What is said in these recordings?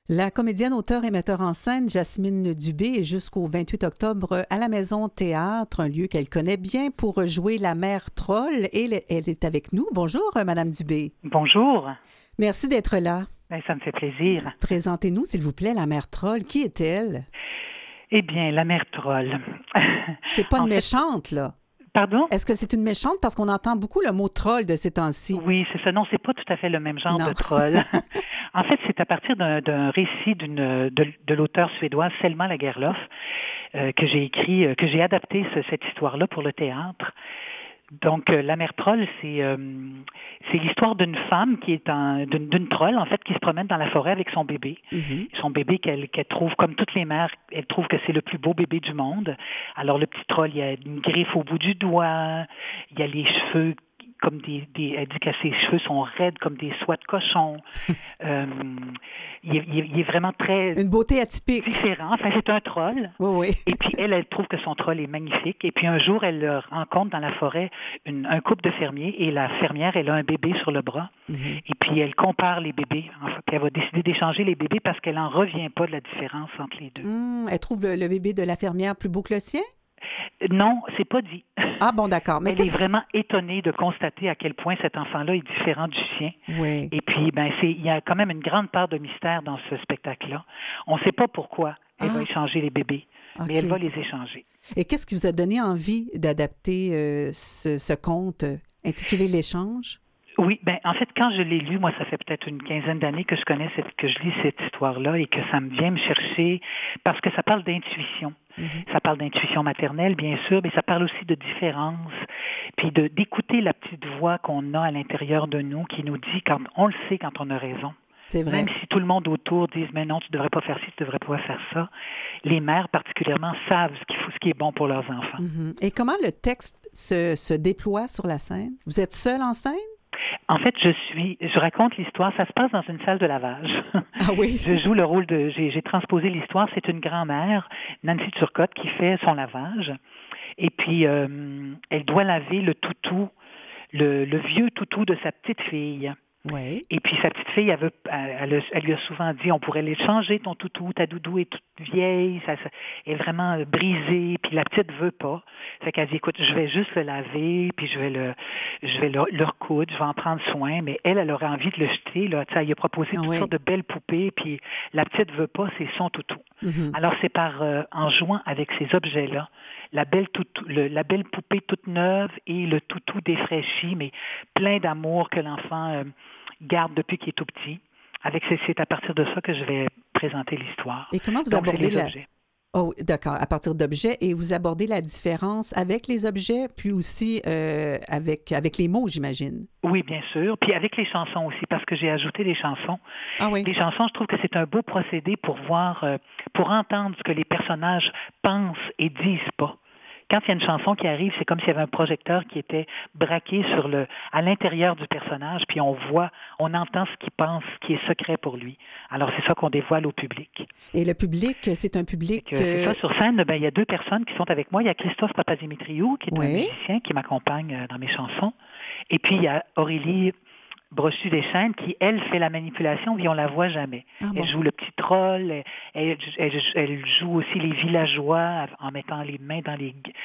La comédienne, auteure et metteur en scène Jasmine Dubé est jusqu'au 28 octobre à la Maison Théâtre, un lieu qu'elle connaît bien pour jouer la mère troll. Et elle est avec nous. Bonjour, Madame Dubé. Bonjour. Merci d'être là. Bien, ça me fait plaisir. Présentez-nous, s'il vous plaît, la mère troll. Qui est-elle? Eh bien, la mère troll. C'est pas une méchante, là. Pardon? Est-ce que c'est une méchante? Parce qu'on entend beaucoup le mot troll de ces temps-ci. Oui, c'est ça. Non, c'est pas tout à fait le même genre Non. de troll. En fait, c'est à partir d'un récit de l'auteur suédoise Selma Lagerlöf que j'ai écrit, que j'ai adapté cette histoire-là pour le théâtre. Donc, la mère troll, c'est l'histoire d'une femme qui est d'une troll, en fait, qui se promène dans la forêt avec son bébé. Mm-hmm. Son bébé qu'elle trouve, comme toutes les mères, elle trouve que c'est le plus beau bébé du monde. Alors, le petit troll, il y a une griffe au bout du doigt, il y a les cheveux comme elle dit que ses cheveux sont raides comme des soies de cochon. Il est vraiment très... Une beauté atypique. Différent. Enfin, c'est un troll. Oui. Et puis, elle trouve que son troll est magnifique. Et puis, un jour, elle rencontre dans la forêt un couple de fermiers. Et la fermière, elle a un bébé sur le bras. Mm-hmm. Et puis, elle compare les bébés. En fait, puis, elle va décider d'échanger les bébés parce qu'elle n'en revient pas de la différence entre les deux. Elle trouve le bébé de la fermière plus beau que le sien? Non, c'est pas dit. Ah bon, d'accord. Mais elle est vraiment étonnée de constater à quel point cet enfant-là est différent du sien. Oui. Et puis, il y a quand même une grande part de mystère dans ce spectacle-là. On ne sait pas pourquoi elle va échanger les bébés, mais elle va les échanger. Et qu'est-ce qui vous a donné envie d'adapter ce conte intitulé L'échange? Oui, en fait, quand je l'ai lu, moi, ça fait peut-être une quinzaine d'années que que je lis cette histoire-là et que ça me vient me chercher parce que ça parle d'intuition. Mm-hmm. Ça parle d'intuition maternelle, bien sûr, mais ça parle aussi de différence, puis d'écouter la petite voix qu'on a à l'intérieur de nous qui nous dit, quand on le sait quand on a raison. C'est vrai. Même si tout le monde autour dise, mais non, tu ne devrais pas faire ci, tu ne devrais pas faire ça, les mères particulièrement savent ce qui est bon pour leurs enfants. Mm-hmm. Et comment le texte se déploie sur la scène? Vous êtes seule en scène? En fait, je raconte l'histoire, ça se passe dans une salle de lavage. Ah oui? Je joue le rôle j'ai transposé l'histoire, c'est une grand-mère, Nancy Turcotte, qui fait son lavage. Et puis, elle doit laver le toutou, le vieux toutou de sa petite fille. Oui. Et puis, sa petite fille, elle lui a souvent dit, on pourrait les changer, ton toutou, ta doudou est toute vieille, elle est vraiment brisée, puis la petite veut pas. Fait qu'elle dit, écoute, je vais juste le laver, puis je vais le recoudre, je vais en prendre soin, mais elle aurait envie de le jeter, là. Tu sais, elle lui a proposé toutes sortes de belles poupées, puis la petite veut pas, c'est son toutou. Mm-hmm. Alors, c'est en jouant avec ces objets-là, la belle poupée toute neuve et le toutou défraîchi, mais plein d'amour que l'enfant garde depuis qu'il est tout petit. C'est à partir de ça que je vais présenter l'histoire. Et comment vous abordez Oh, d'accord, à partir d'objets. Et vous abordez la différence avec les objets, puis aussi avec les mots, j'imagine. Oui, bien sûr. Puis avec les chansons aussi, parce que j'ai ajouté des chansons. Ah oui. Les chansons, je trouve que c'est un beau procédé pour pour entendre ce que les personnages pensent et disent pas. Quand il y a une chanson qui arrive, c'est comme s'il y avait un projecteur qui était braqué à l'intérieur du personnage, puis on entend ce qu'il pense, ce qui est secret pour lui. Alors, c'est ça qu'on dévoile au public. Et le public, c'est un public... C'est ça, sur scène, il y a deux personnes qui sont avec moi. Il y a Christophe Papadimitriou, qui est un musicien qui m'accompagne dans mes chansons. Et puis, il y a Aurélie Brochu-Deschênes qui, elle, fait la manipulation, puis on la voit jamais. Elle joue le petit troll, elle joue aussi les villageois en mettant les mains dans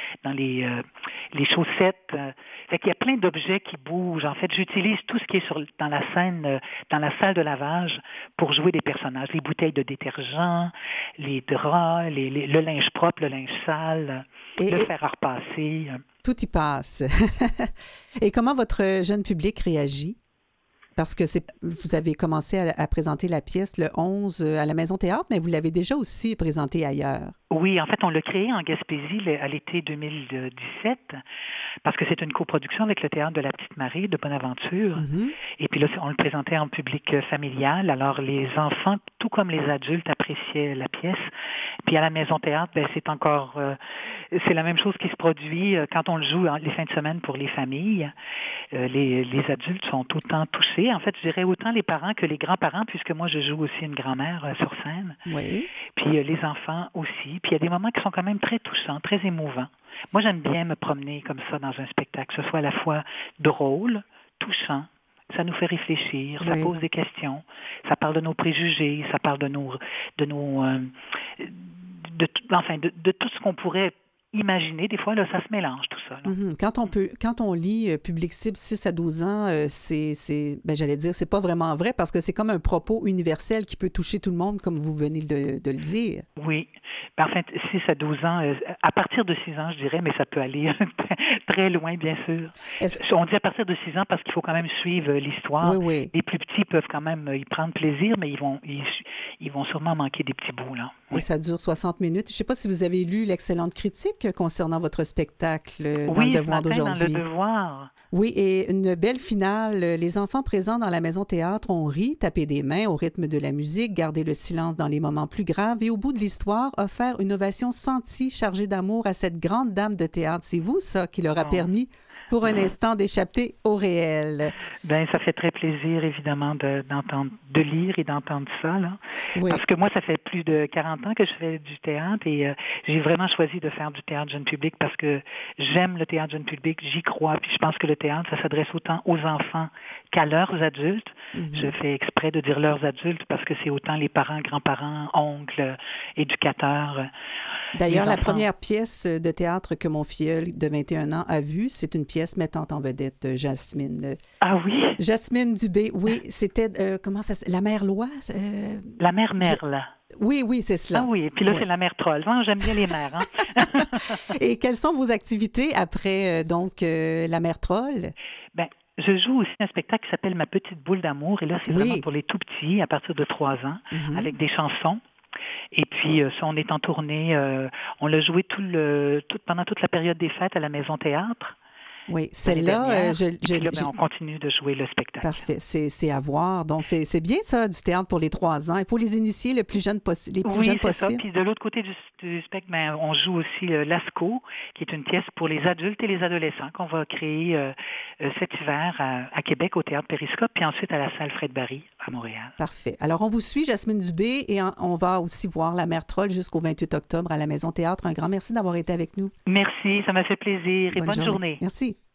les chaussettes. Fait qu'il y a plein d'objets qui bougent. En fait, j'utilise tout ce qui est dans la scène, dans la salle de lavage pour jouer des personnages. Les bouteilles de détergent, les draps, le linge propre, le linge sale, le fer à repasser. Tout y passe. Et comment votre jeune public réagit? Parce que vous avez commencé à présenter la pièce le 11 à la Maison Théâtre, mais vous l'avez déjà aussi présentée ailleurs. Oui, en fait, on l'a créé en Gaspésie à l'été 2017 parce que c'est une coproduction avec le Théâtre de la Petite Marie de Bonaventure. Mm-hmm. Et puis là, on le présentait en public familial. Alors, les enfants, tout comme les adultes, appréciaient la pièce. Puis à la Maison Théâtre, c'est la même chose qui se produit quand on le joue les fins de semaine pour les familles. Les adultes sont autant touchés. En fait, je dirais autant les parents que les grands-parents, puisque moi, je joue aussi une grand-mère sur scène. Oui. Puis les enfants aussi. Puis il y a des moments qui sont quand même très touchants, très émouvants. Moi, j'aime bien me promener comme ça dans un spectacle, que ce soit à la fois drôle, touchant Ça nous fait réfléchir, ça Oui. pose des questions, ça parle de nos préjugés, ça parle de de tout ce qu'on pourrait imaginer. Des fois, là, ça se mélange tout ça. Là. Mhm. Quand on lit Public Cible 6 à 12 ans, j'allais dire, c'est pas vraiment vrai parce que c'est comme un propos universel qui peut toucher tout le monde, comme vous venez de le dire. Oui. Ben, enfin, 6 à 12 ans, à partir de 6 ans, je dirais, mais ça peut aller très loin, bien sûr. On dit à partir de 6 ans parce qu'il faut quand même suivre l'histoire. Oui, oui. Les plus petits peuvent quand même y prendre plaisir, mais ils vont sûrement manquer des petits bouts, là. Oui. Et ça dure 60 minutes. Je ne sais pas si vous avez lu l'excellente critique concernant votre spectacle dans Le Devoir d'aujourd'hui. Dans Le Devoir. Oui, et une belle finale. Les enfants présents dans la maison théâtre ont ri, tapé des mains au rythme de la musique, gardé le silence dans les moments plus graves et au bout de l'histoire, offert une ovation sentie, chargée d'amour à cette grande dame de théâtre. C'est vous, ça, qui leur a permis pour un instant d'échapper au réel. Ben, ça fait très plaisir, évidemment, de lire et d'entendre ça, là. Oui. Parce que moi, ça fait plus de 40 ans que je fais du théâtre et j'ai vraiment choisi de faire du théâtre jeune public parce que j'aime le théâtre jeune public, j'y crois, puis je pense que le théâtre, ça s'adresse autant aux enfants qu'à leurs adultes. Mm-hmm. Je fais exprès de dire leurs adultes parce que c'est autant les parents, grands-parents, oncles, éducateurs. D'ailleurs, la première pièce de théâtre que mon filleul de 21 ans a vue, c'est une pièce mettant en vedette Jasmine. Ah oui? Jasmine Dubé, oui. C'était, comment ça s'appelle? La mère Loi? La mère Merle. Oui, c'est cela. Ah oui, et puis là, c'est la mère Troll. Moi, j'aime bien les mères. Hein? Et quelles sont vos activités après, la mère Troll? Bien, je joue aussi un spectacle qui s'appelle Ma petite boule d'amour. Et là, c'est vraiment pour les tout-petits, à partir de 3 ans, avec des chansons. Et puis, ça, on est en tournée. On l'a joué pendant toute la période des fêtes à la Maison Théâtre. Oui, celle-là, on continue de jouer le spectacle. Parfait, c'est à voir. Donc, c'est bien ça, du théâtre pour les 3 ans. Il faut les initier le plus jeune possible. Oui, c'est ça. Puis de l'autre côté du spectacle, on joue aussi Lascaux, qui est une pièce pour les adultes et les adolescents qu'on va créer cet hiver à Québec, au Théâtre Périscope, puis ensuite à la salle Fred Barry à Montréal. Parfait. Alors, on vous suit, Jasmine Dubé, et on va aussi voir La Mère Troll jusqu'au 28 octobre à la Maison Théâtre. Un grand merci d'avoir été avec nous. Merci, ça m'a fait plaisir et bonne journée. Merci.